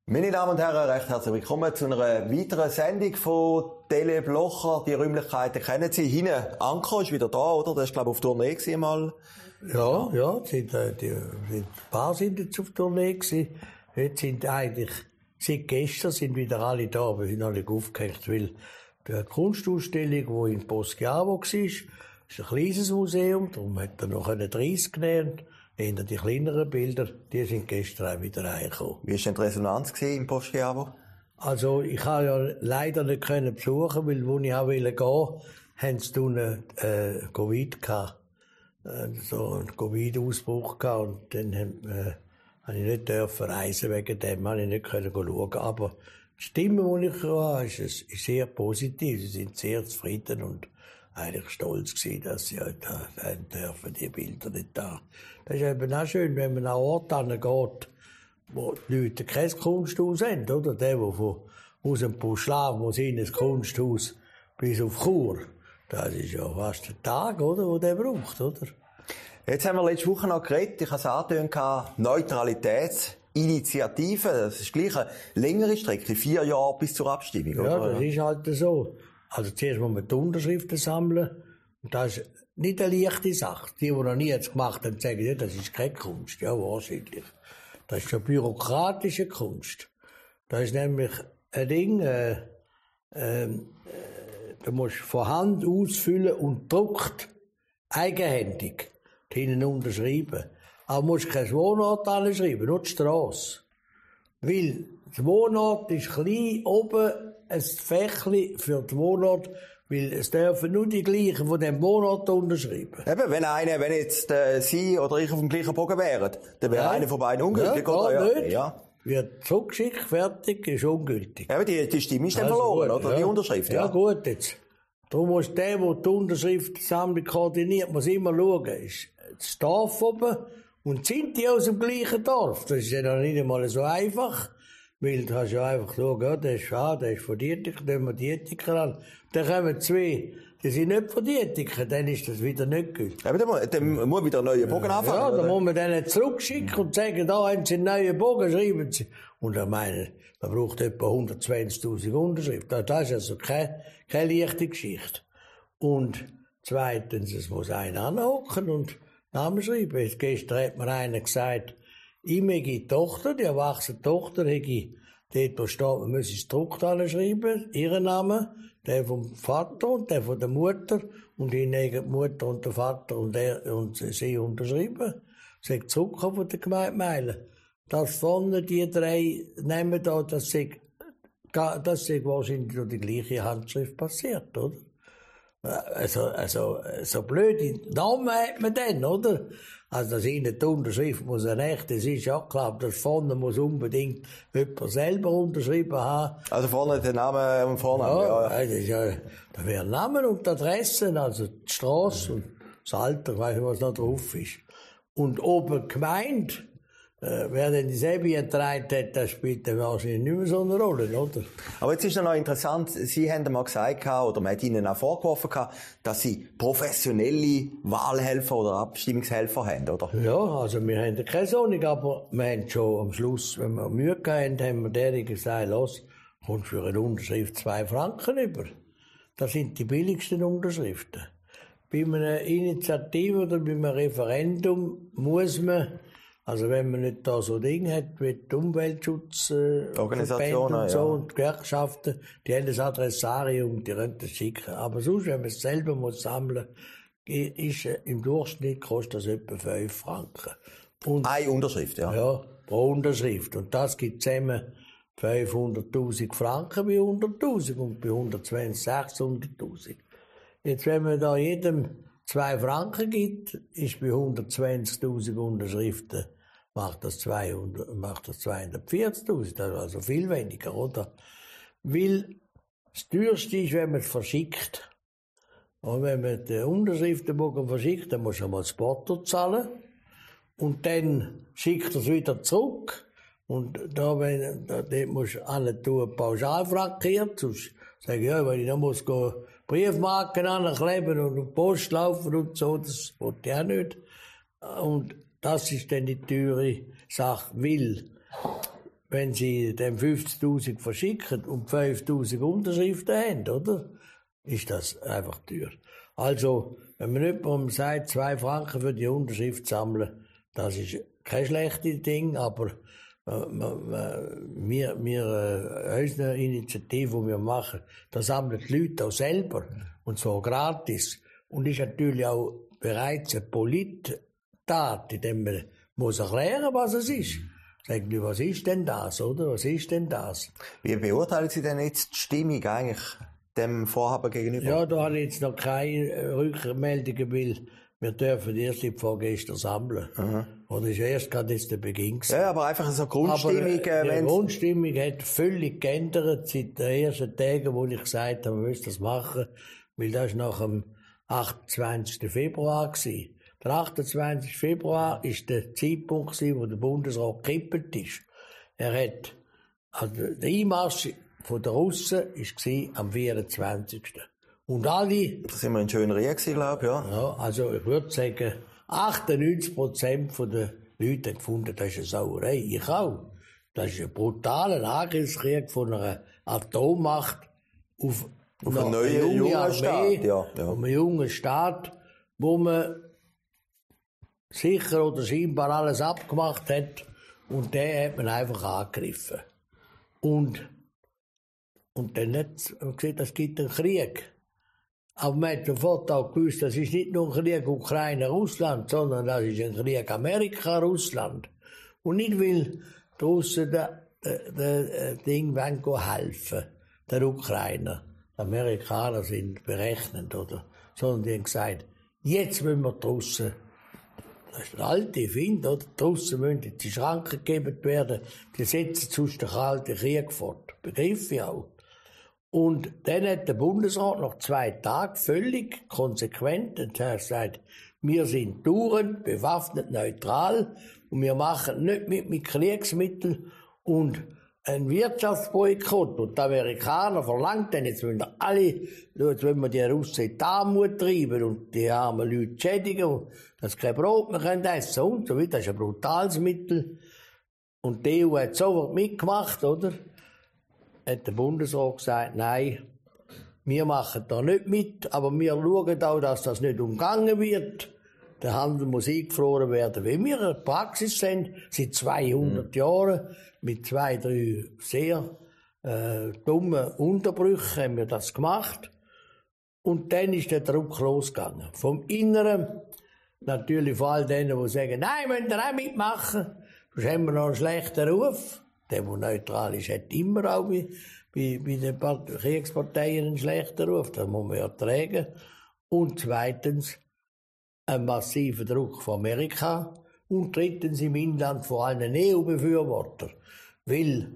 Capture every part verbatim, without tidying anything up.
Meine Damen und Herren, recht herzlich willkommen zu einer weiteren Sendung von Tele Blocher. Die Räumlichkeiten kennen Sie. Hinten, Anko ist wieder da, oder? Das war, glaube ich, auf Tournee gewesen, mal. Ja, ja, sind, äh, die, die, ein paar sind jetzt auf Tournee gewesen. Jetzt sind eigentlich, seit gestern sind wieder alle da, aber sind noch nicht aufgehängt, weil die Kunstausstellung, die in Poschiavo war, ist ein kleines Museum, darum hat er noch dreißig gelernt. Hinter die kleineren Bilder, die sind gestern auch wieder reingekommen. Wie war denn die Resonanz im Poschiavo? Also, ich habe ja leider nicht können besuchen, weil, wo ich auch gehen wollte, haben sie dann, äh, Covid gehabt. Äh, so einen Covid-Ausbruch gehabt. Und dann, äh, habe ich nicht dürfen reisen wegen dem, habe ich nicht können schauen. Aber die Stimme, die ich hatte, ist, ist sehr positiv. Sie sind sehr zufrieden und eigentlich stolz gewesen, dass sie halt haben dürfen, die Bilder nicht da. Das ist eben auch schön, wenn man an Orte geht, wo die Leute kein Kunsthaus haben, oder? Der, der von, aus dem Buschlav muss in ein Kunsthaus bis auf Chur. Das ist ja fast ein Tag, oder, wo der braucht, oder? Jetzt haben wir letzte Woche noch geredet, ich habe es angetönt, Neutralitätsinitiative. Das ist gleich eine längere Strecke, vier Jahre bis zur Abstimmung, oder? Ja, das ist halt so. Also zuerst muss man die Unterschriften sammeln. Und das ist nicht eine leichte Sache. Die, die noch nie jetzt gemacht haben, sagen, ja, das ist keine Kunst. Ja, wahrscheinlich. Das ist eine bürokratische Kunst. Das ist nämlich ein Ding, äh, äh, du musst von Hand ausfüllen und druckt eigenhändig hinten unterschreiben. Aber du musst kein Wohnort anschreiben, nur die Strasse. Weil der Wohnort ist klein, oben ein Fächli für den Wohnort, weil es dürfen nur die gleichen von dem Wohnort unterschreiben. Eben, wenn einer, wenn jetzt äh, Sie oder ich auf dem gleichen Bogen wären, dann wäre ja einer von beiden ungültig, ja, oder? Ja, nicht. Ja. Ja. Wird zurückgeschickt, fertig, ist ungültig. Ja, die, die Stimme ist dann Also verloren, gut, oder? ja. Die Unterschrift, ja. Ja, gut, jetzt. Darum muss der, der die Unterschriftensammlung koordiniert, muss immer schauen, ist das Dorf oben und sind die aus dem gleichen Dorf? Das ist ja noch nicht einmal so einfach. Weil du hast ja einfach schauen, ja, der ist, ah, der ist von Dietiker, nehmen wir Dietiker an. Dann kommen zwei, die sind nicht von Dietiker, dann ist das wieder nicht gültig. Ja, dann, muss, dann muss wieder ein neuer Bogen Ja, anfangen. ja, dann oder? muss man denen zurückschicken und sagen, da haben sie einen neuen Bogen, schreiben sie. Und ich meine, man braucht etwa hundertzwanzigtausend Unterschriften. Das ist also keine, keine leichte Geschichte. Und zweitens, es muss einer anhocken und Namen schreiben. Jetzt gestern hat mir einer gesagt, ich meine Tochter, die erwachsene Tochter, hätte dort, wo steht, man muss es gedruckt schreiben, ihren Namen, der vom Vater und der von der Mutter, und ich nehme die Mutter und der Vater und, er, und sie unterschreiben. Sie hat zurückgekommen von der Gemeinde Meilen. Das vorne, die drei nehmen da, das ist, das ist wahrscheinlich durch die gleiche Handschrift passiert, oder? Also, also, so blöde Namen hat man dann, oder? Also, dass innen die Unterschrift muss ein echtes ist, ja klar, das vorne muss unbedingt jemand selber unterschrieben haben. Also vorne der Name und Vorname, Ja, ja. das ist ja, da wären Namen und die Adressen, also die Strasse und das Alter, ich weiss nicht, was noch drauf ist. Und oben gemeint, äh, wer denn dieselbe getragen hat, das spielt dann wahrscheinlich nicht mehr so eine Rolle, oder? Aber jetzt ist noch interessant, Sie haben mal gesagt, oder man hat Ihnen auch vorgeworfen, dass Sie professionelle Wahlhelfer oder Abstimmungshelfer haben, oder? Ja, also wir haben keine Sonne, aber wir haben schon am Schluss, wenn wir Mühe gehabt haben, haben wir denen gesagt, los, kommst für eine Unterschrift zwei Franken über. Das sind die billigsten Unterschriften. Bei einer Initiative oder bei einem Referendum muss man, also wenn man nicht da so Ding hat, wie die Umweltschutzorganisationen äh, und so, ja. und die Gewerkschaften, die haben das Adressarium, die können das schicken. Aber sonst, wenn man es selber muss sammeln, ist, im Durchschnitt kostet das etwa fünf Franken. Und, Eine Unterschrift, ja. ja, pro Unterschrift. Und das gibt zusammen fünfhunderttausend Franken bei hunderttausend und bei hundertzwanzig sechshunderttausend. Jetzt, wenn man da jedem zwei Franken gibt, ist bei hundertzwanzigtausend Unterschriften, macht das zweihundert, macht das zweihundertvierzigtausend, das ist also viel weniger, oder? Weil das teuerste ist, wenn man es verschickt. Und wenn man den Unterschriftenbogen verschickt, dann muss man mal das Porto zahlen. Und dann schickt er es wieder zurück. Und da, wenn, da, dort musst du alle tun, pauschal frankiert. Sonst sage ich, ja, wenn ich noch muss gehen, Briefmarken ankleben und die Post laufen und so, das wollte ich auch nicht. Und das ist dann die teure Sache, weil wenn sie dem fünfzigtausend verschicken und fünftausend Unterschriften haben, oder? Ist das einfach teuer. Also, wenn man jemandem sagt, zwei Franken für die Unterschrift sammeln, das ist kein schlechtes Ding, aber äh, wir, wir, äh, unsere Initiative, die wir machen, da sammeln die Leute auch selber. Und zwar gratis. Und ist natürlich auch bereits eine Polit-Tat, in dem man muss erklären, was es ist. Sagen die, was ist denn das, oder? Was ist denn das? Wie beurteilen Sie denn jetzt die Stimmung eigentlich dem Vorhaben gegenüber? Ja, da habe ich jetzt noch keine Rückmeldungen, weil wir dürfen erst vorgestern sammeln. Mhm. Oder ist erst gerade jetzt der Beginn gewesen. Ja, aber einfach so Grundstimmung. Aber, äh, die Grundstimmung hat völlig geändert seit den ersten Tagen, wo ich gesagt habe, wir müssen das machen, weil das war nach dem achtundzwanzigsten Februar gewesen. Der achtundzwanzigste Februar war der Zeitpunkt, wo der Bundesrat gekippt ist. Er hat, also der Einmarsch von der Russen war am vierundzwanzigsten Und alle... Da sind wir in Schönerie gewesen, glaube ich, ja. Ja, also ich würde sagen, achtundneunzig Prozent der Leute haben gefunden, das ist eine Sauerei. Ich auch. Das ist ein brutaler Angriffskrieg von einer Atommacht auf, auf einen neuen, jungen Armee, Staat. Ja, ja. Auf einen jungen Staat, wo man sicher oder scheinbar alles abgemacht hat und den hat man einfach angegriffen. Und, und dann hat man gesehen, es gibt einen Krieg. Aber man hat sofort auch gewusst, das ist nicht nur ein Krieg Ukraine-Russland, sondern das ist ein Krieg Amerika-Russland. Und nicht, weil die Russen das Ding wollen helfen, der Ukrainer. Die Amerikaner sind berechnend, oder? Sondern die haben gesagt, jetzt müssen wir die Russen. Das ist eine alte Finde, oder? Die Russen müssen in die Schranken gegeben werden. Die setzen sonst den kalten Krieg fort. Begriff ich auch. Und dann hat der Bundesrat nach zwei Tagen völlig konsequent gesagt, wir sind dauernd bewaffnet neutral und wir machen nicht mit, mit Kriegsmitteln und ein Wirtschaftsboykott. Und die Amerikaner verlangt dann, jetzt müssen wir alle, jetzt wollen wir die Russen in die Armut treiben und die armen Leute schädigen, dass sie kein Brot mehr können essen und so weiter. Das ist ein brutales Mittel. Und die E U hat sofort mitgemacht, oder? Hat der Bundesrat gesagt, nein, wir machen da nicht mit, aber wir schauen auch, dass das nicht umgangen wird. Der Handel muss eingefroren werden, wie wir in der Praxis sind, seit zweihundert mhm. Jahren, mit zwei, drei sehr äh, dummen Unterbrüchen haben wir das gemacht. Und dann ist der Druck losgegangen. Vom Inneren, natürlich vor all denen, die sagen, nein, müsst ihr auch mitmachen, sonst haben wir noch einen schlechten Ruf. Der, der neutral ist, hat immer auch bei, bei, bei den Kriegsparteien einen schlechten Ruf. Das muss man ertragen. Und zweitens, ein massiver Druck von Amerika. Und drittens im Inland vor allen E U-Befürwortern. Weil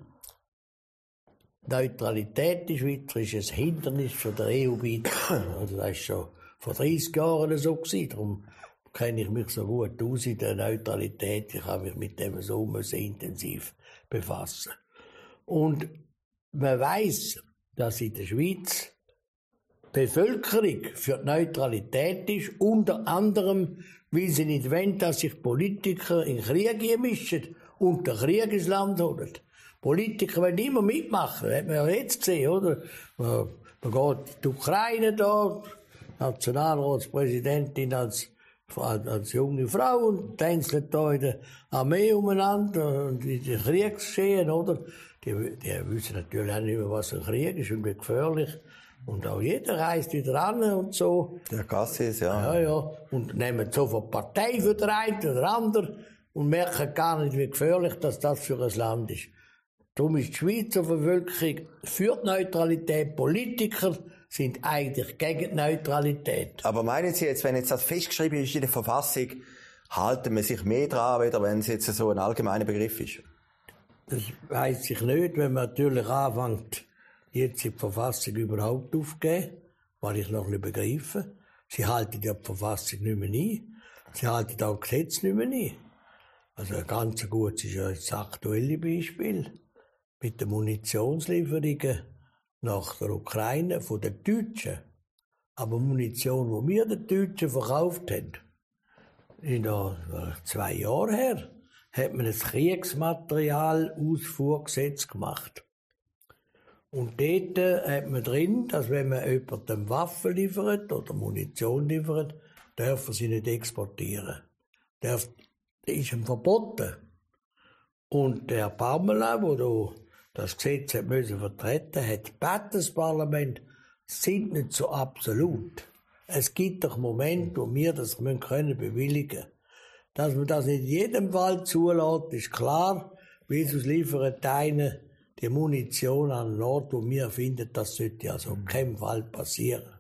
Neutralität in der Schweiz ist ein Hindernis für den E U-Beitritt. Also das war schon vor dreißig Jahren so gewesen. Darum kenne ich mich so gut aus in der Neutralität. Ich habe mich mit dem so sehr intensiv befassen. Und man weiss, dass in der Schweiz die Bevölkerung für die Neutralität ist, unter anderem, weil sie nicht wollen, dass sich Politiker in Krieg einmischen und den Krieg ins Land holen. Politiker wollen immer mitmachen, das hat man ja jetzt gesehen, oder? Man geht in die Ukraine da, Nationalratspräsidentin als als junge Frau und tänzelt da in der Armee umeinander und in den Kriegsgeschehen, oder? Die, die wissen natürlich auch nicht mehr, was ein Krieg ist und wie gefährlich. Und auch jeder reist wieder an und so. Der Gassis, ja. Ja, ja. Und nehmen sofort Partei für den einen oder anderen und merken gar nicht, wie gefährlich das, das für ein Land ist. Darum ist die Schweizer Bevölkerung für die Neutralität. Politiker sind eigentlich gegen die Neutralität. Aber meinen Sie jetzt, wenn jetzt das festgeschrieben ist in der Verfassung, halten wir sich mehr dran, weder wenn es jetzt so ein allgemeiner Begriff ist? Das weiss ich nicht, wenn man natürlich anfängt, jetzt die Verfassung überhaupt aufzugeben, weil ich noch nicht begreife. Sie halten ja die Verfassung nicht mehr ein. Sie halten auch Gesetze nicht mehr ein. Also ein ganz gutes ist ja das aktuelle Beispiel mit den Munitionslieferungen nach der Ukraine von den Deutschen. Aber Munition, die wir den Deutschen verkauft haben, ist noch zwei Jahre her. hat man ein Kriegsmaterialausfuhrgesetz gemacht. Und dort hat man drin, dass wenn man jemandem Waffen liefert oder Munition liefert, dürfen sie nicht exportieren. Das ist ihm verboten. Und der Pamela, der das Gesetz hat müssen vertreten, hat gebeten, das Parlament, sind nicht so absolut. Es gibt doch Momente, wo wir das können bewilligen. Dass man das nicht in jedem Fall zulässt, ist klar, weil sonst liefert einer die Munition an einen Ort, wo wir finden, das sollte also in keinem Fall passieren.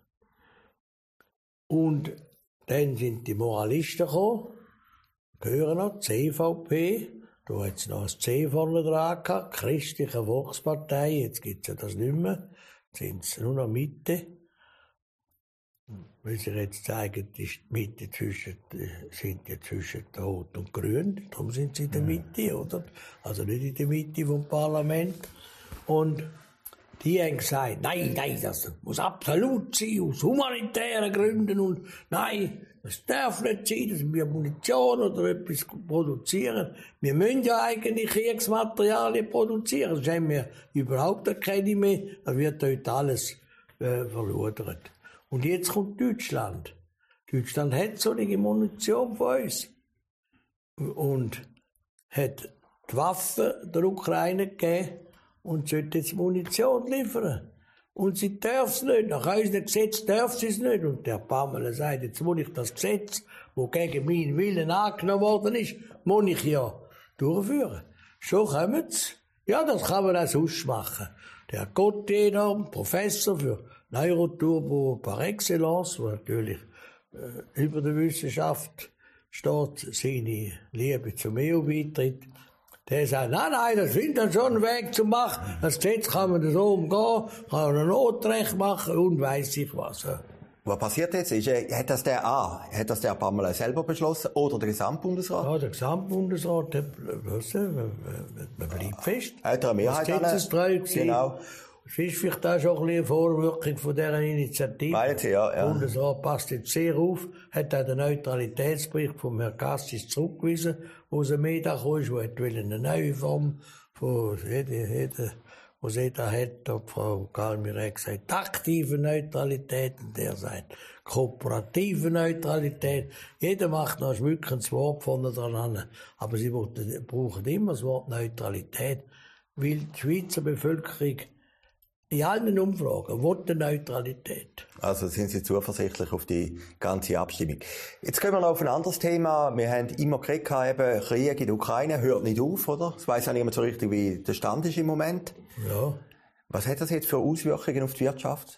Und dann sind die Moralisten gekommen, gehören noch, die C V P, da hat es noch das C vorne dran gehabt, Christliche Volkspartei, jetzt gibt es ja das nicht mehr, jetzt sind es nur noch Mitte. Weil sie jetzt zeigen, die Mitte zwischen, sind ja zwischen Rot und Grün, darum sind sie in der Mitte, oder? Also nicht in der Mitte vom Parlament. Und die haben gesagt, nein, nein, das muss absolut sein, aus humanitären Gründen, und nein, das darf nicht sein, dass wir Munition oder etwas produzieren. Wir müssen ja eigentlich Kriegsmaterialien produzieren, sonst haben wir überhaupt keine mehr, dann wird heute alles äh, verludert. Und jetzt kommt Deutschland. Deutschland hat solche Munition von uns. Und hat die Waffen der Ukraine gegeben und sollte jetzt Munition liefern. Und sie dürfen es nicht. Nach unserem Gesetz dürfen sie es nicht. Und der Pamela sagt, jetzt muss ich das Gesetz, das gegen meinen Willen angenommen worden ist, muss ich ja durchführen. Schon kommen sie. Ja, das kann man auch sonst machen. Der Gauthier, Professor für Neuroturbo par excellence, der natürlich äh, über der Wissenschaft steht, seine Liebe zum E U-Beitritt, der sagt, nein, nein, das findet dann schon einen Weg zu machen. Das Gesetz kann man so umgehen, kann man ein Notrecht machen und weiss ich was. Was passiert jetzt? Ist, äh, hat das der A, hat das der Pamela selber beschlossen oder der Gesamtbundesrat? Ja, der Gesamtbundesrat, der, was, man, man bleibt fest. Hat er eine Mehrheit? Gesetzestreu gewesen. Genau. Es ist vielleicht auch schon ein bisschen eine Vorwirkung von dieser Initiative. Meint, ja, ja. Der Bundesrat passt jetzt sehr auf, hat auch den Neutralitätsbericht von Herrn Cassis zurückgewiesen, wo es ein Media kam, wo er eine neue Form von, was er da hat, da Frau Kalmir hat gesagt, aktive Neutralität, und der sagt, kooperative Neutralität. Jeder macht noch ein schmückendes Wort vorne dran, aber sie brauchen immer das Wort Neutralität, weil die Schweizer Bevölkerung in allen Umfragen will Neutralität. Also sind Sie zuversichtlich auf die ganze Abstimmung. Jetzt kommen wir noch auf ein anderes Thema. Wir haben immer geredet, eben Krieg in der Ukraine hört nicht auf, oder? Es weiss auch niemand so richtig, wie der Stand ist im Moment. Ja. Was hat das jetzt für Auswirkungen auf die Wirtschaft?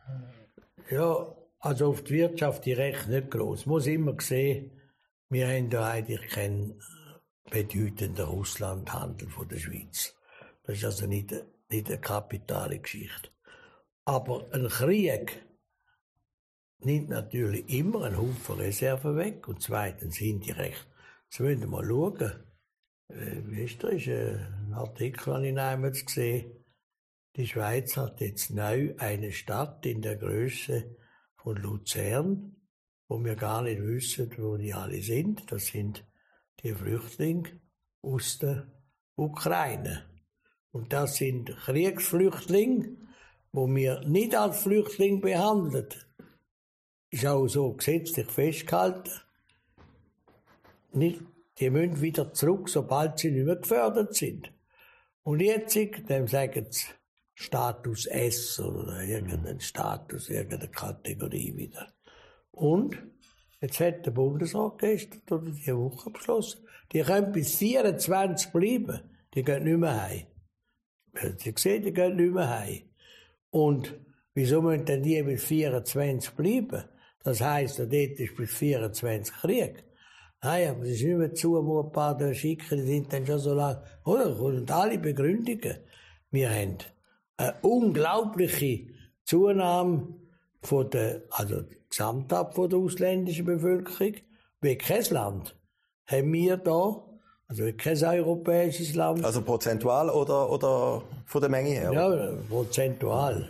Ja, also auf die Wirtschaft direkt nicht gross. Man muss immer sehen, wir haben da eigentlich keinen bedeutenden Russlandhandel von der Schweiz. Das ist also nicht nicht eine kapitale Geschichte. Aber ein Krieg nimmt natürlich immer einen Haufen Reserven weg und zweitens indirekt. Jetzt müssen wir mal schauen. Äh, wie ist das? Ist ein Artikel, den ich einmal gesehen habe. Die Schweiz hat jetzt neu eine Stadt in der Größe von Luzern, wo wir gar nicht wissen, wo die alle sind. Das sind die Flüchtlinge aus der Ukraine. Und das sind Kriegsflüchtlinge, die wir nicht als Flüchtlinge behandeln. Ist auch so gesetzlich festgehalten. Nicht, die müssen wieder zurück, sobald sie nicht mehr gefördert sind. Und jetzt, dem sagen sie Status S oder irgendeinen Status, irgendeine Kategorie wieder. Und jetzt hat der Bundesrat gestern oder diese Woche beschlossen, die können bis vierundzwanzig bleiben, die gehen nicht mehr heim. Sie sehen, die gehen nicht mehr heim. Und wieso müssen denn die bis vierundzwanzig bleiben? Das heisst, dort ist bis vierundzwanzig Krieg. Nein, aber es ist nicht mehr zumutbar, die schicken, die sind dann schon so lange. Oder? Und alle Begründungen. Wir haben eine unglaubliche Zunahme von der, also Gesamtab von der ausländischen Bevölkerung. Wie kein Land haben wir da, also kein europäisches Land. Also prozentual oder, oder von der Menge her? Ja, prozentual.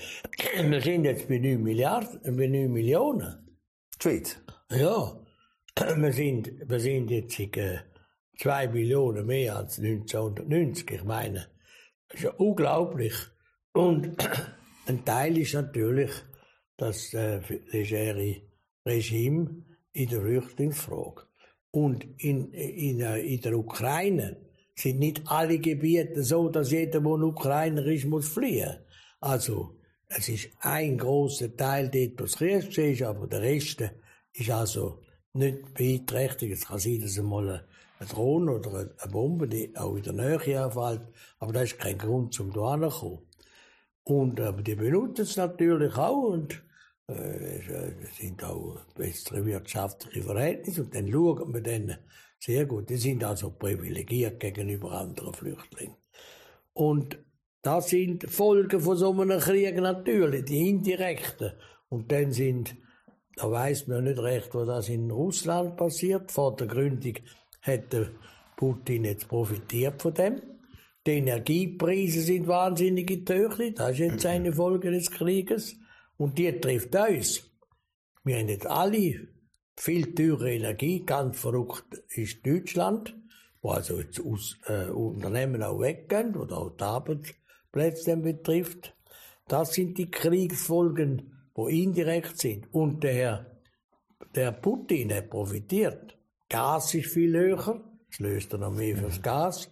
Wir sind jetzt bei neun Milliarden, bei neun Millionen. Die Schweiz? Ja. wir sind, wir sind jetzt äh, zwei Millionen mehr als neunzehnhundertneunzig. Ich meine, das ist ja unglaublich. Und ein Teil ist natürlich das äh, legere Regime in der Flüchtlingsfrage. Und in, in, in der Ukraine sind nicht alle Gebiete so, dass jeder, der ein Ukrainer ist, muss fliehen. Also, es ist ein grosser Teil dort, was Krieg ist, aber der Rest ist also nicht beeinträchtigt. Es kann sein, dass einmal eine Drohne oder eine Bombe die auch in der Nähe anfällt, aber das ist kein Grund, um da hinzukommen. Und aber die benutzen es natürlich auch und äh, es sind auch bessere wirtschaftliche Verhältnisse und dann schauen wir denen sehr gut. Die sind also privilegiert gegenüber anderen Flüchtlingen. Und das sind Folgen von so einem Krieg natürlich, die indirekten. Und dann sind, da weiss man nicht recht, wo das in Russland passiert. Vor der Gründung hat der Putin jetzt profitiert von dem. Die Energiepreise sind wahnsinnig geteuert. Das ist jetzt eine Folge des Krieges. Und die trifft uns. Wir haben jetzt alle viel teure Energie. Ganz verrückt ist Deutschland, wo also jetzt aus, äh, Unternehmen auch weggehen, oder auch die Arbeitsplätze betrifft. Das sind die Kriegsfolgen, die indirekt sind. Und der, der Putin hat profitiert. Gas ist viel höher. Das löst er noch mehr fürs Gas.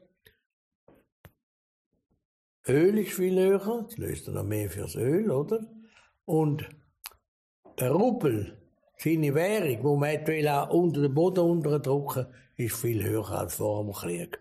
Öl ist viel höher, das löst er noch mehr fürs Öl, oder? Und der Rubel, seine Währung, wo man will unter den Boden unterdrücken, ist viel höher als vor dem Krieg.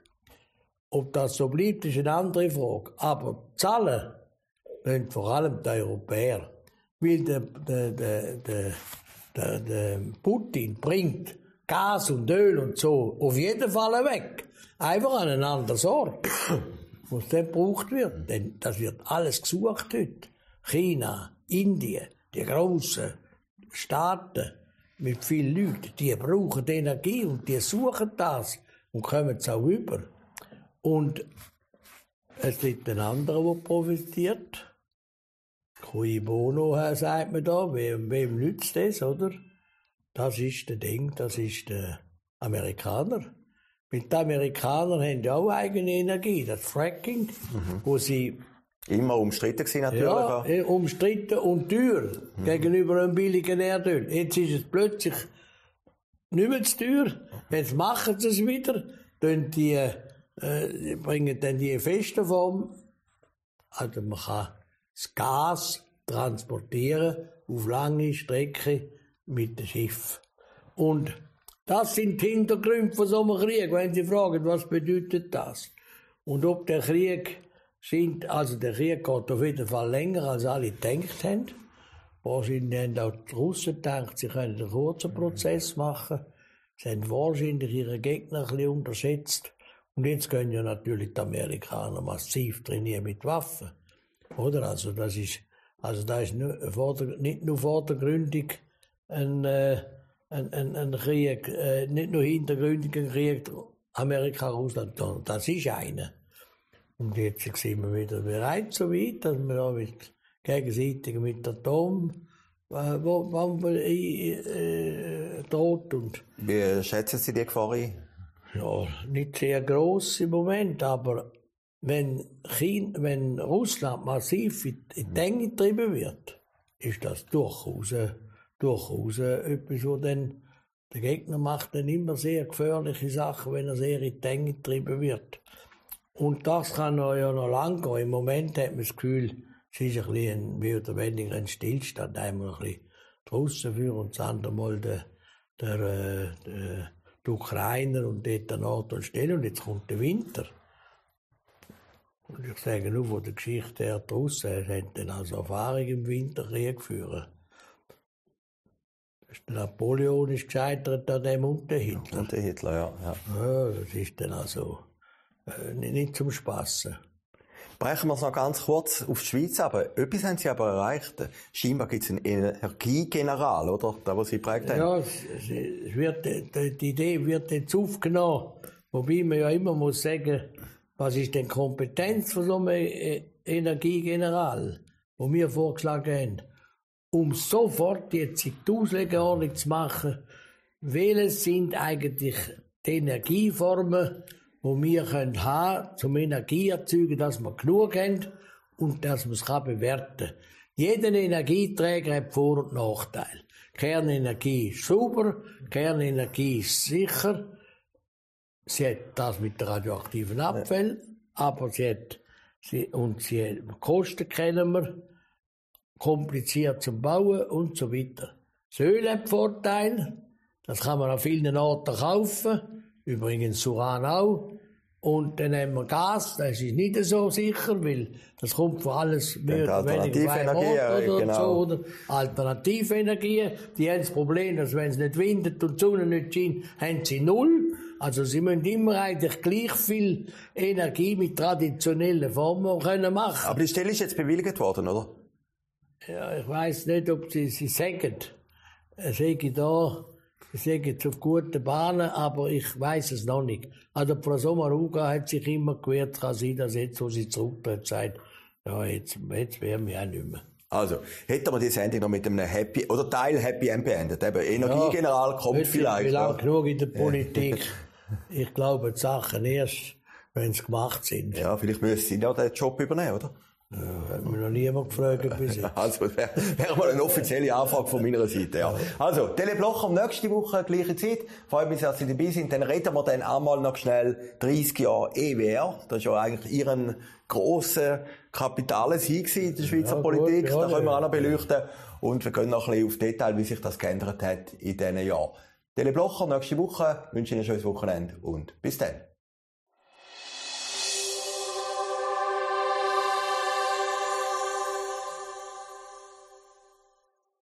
Ob das so bleibt, ist eine andere Frage. Aber zahlen müssen vor allem die Europäer. Weil der, der, der, der, der, der Putin bringt Gas und Öl und so auf jeden Fall weg. Einfach an einen anderen Ort, wo es dann gebraucht wird. Denn das wird alles gesucht heute. China, Indien, die grossen Staaten mit vielen Leuten, die brauchen die Energie und die suchen das und kommen es auch über. Und es gibt ein anderer, der profitiert. Cui bono, sagt man da, wem, wem nützt das, oder? Das ist der Ding, das ist der Amerikaner. Mit den Amerikanern haben ja auch eigene Energie, das Fracking, mhm. wo sie... Immer umstritten gewesen, natürlich. Ja, eh, umstritten und teuer mhm. gegenüber einem billigen Erdöl. Jetzt ist es plötzlich nicht mehr zu teuer. Jetzt machen sie es wieder, die, äh, bringen dann die feste Form. Also man kann das Gas transportieren auf lange Strecke mit dem Schiff. Und das sind die Hintergründe von so einem Krieg, wenn Sie fragen, was bedeutet das? Und ob der Krieg sind, also der Krieg geht auf jeden Fall länger, als alle gedacht haben. Wahrscheinlich haben auch die Russen gedacht, sie können einen kurzen Prozess machen. Sie haben wahrscheinlich ihre Gegner ein bisschen unterschätzt. Und jetzt können ja natürlich die Amerikaner massiv trainieren mit Waffen. Oder? Also das ist, also das ist nicht nur vordergründig ein, äh, ein, ein, ein Krieg, äh, nicht nur hintergründig ein Krieg Amerika-Russland, sondern das ist einer. Und jetzt sind wir wieder bereit, so weit, dass wir da mit, gegenseitig mit Atom äh, Bomben äh, droht. Und wie schätzen Sie die Gefahr ein? Ja, nicht sehr gross im Moment, aber wenn, China, wenn Russland massiv in die Enge getrieben wird, ist das durchaus, durchaus etwas, wo dann der Gegner macht dann immer sehr gefährliche Sachen, wenn er sehr in die Enge getrieben wird. Und das kann ja noch lang gehen. Im Moment hat man das Gefühl, es ist ein bisschen mehr oder weniger ein Stillstand. Einmal ein bisschen die Russen für und das andere Mal der, der, der, die Ukrainer und dort der Nord und Stelle. Und jetzt kommt der Winter. Und ich sage nur von der Geschichte her, die Russen haben dann also Erfahrung im Winter Krieg führen. Der Napoleon ist gescheitert an dem und der Hitler. Und der Hitler, ja. ja. ja das ist dann also äh, nicht zum Spassen. Brechen wir es noch ganz kurz auf die Schweiz, aber etwas haben Sie aber erreicht. Scheinbar gibt es einen Energiegeneral, oder? Da, was Sie geprägt haben. Ja, es, es wird, die Idee wird jetzt aufgenommen. Wobei man ja immer muss sagen, was ist denn die Kompetenz von so einem Energiegeneral, wo wir vorgeschlagen haben, um sofort jetzt die Auslegeordnung zu machen, welches sind eigentlich die Energieformen, die wir können haben, zum Energieerzeugen, dass wir genug haben und dass man es bewerten kann. Jeder Energieträger hat Vor- und Nachteile. Kernenergie ist sauber, Kernenergie ist sicher. Sie hat das mit den radioaktiven Abfällen, ja. aber sie hat, sie, und sie hat Kosten kennen wir, kompliziert zum Bauen und so weiter. Das Öl hat Vorteile, das kann man an vielen Orten kaufen, übrigens Uran auch. Und dann haben wir Gas, das ist nicht so sicher, weil das kommt von alles mehr oder weniger Alternativenergie, oder genau. so, oder Alternativenergie. Die haben das Problem, dass wenn es nicht windet und die Sonne nicht scheint, haben sie null. Also sie müssen immer eigentlich gleich viel Energie mit traditionellen Formen können machen. Aber die Stelle ist jetzt bewilligt worden, oder? Ja, ich weiss nicht, ob sie, sie sagen, ich sage da, ich sage zu guten Bahnen, aber ich weiss es noch nicht. Also Frau Sommaruga hat sich immer gewehrt, kann sein, dass jetzt, wo sie zurücktritt, sagt, ja, jetzt, jetzt wären wir auch nicht mehr. Also, hätten wir die Sendung noch mit einem Happy, oder Teil Happy End beendet. Eben, Energiegeneral ja, kommt vielleicht. Wie lange genug in der Politik. Ich glaube, die Sachen erst, wenn sie gemacht sind. Ja, vielleicht müssen sie ja den Job übernehmen, oder? Ja, hat mich noch niemand gefragt bis jetzt. Also, das wäre wär mal eine offizielle Anfrage von meiner Seite, ja. Also, Tele Blocher, nächste Woche, gleiche Zeit. Freut mich, dass Sie dabei sind. Dann reden wir dann einmal noch schnell dreißig Jahre E W R. Das ist ja eigentlich Ihren grossen kapitalen Sieg in der Schweizer ja, Politik. Gut, ja, da können wir auch noch beleuchten. Und wir gehen noch ein bisschen auf Detail, wie sich das geändert hat in diesen Jahren. Tele Blocher, nächste Woche. Ich wünsche Ihnen ein schönes Wochenende und bis dann.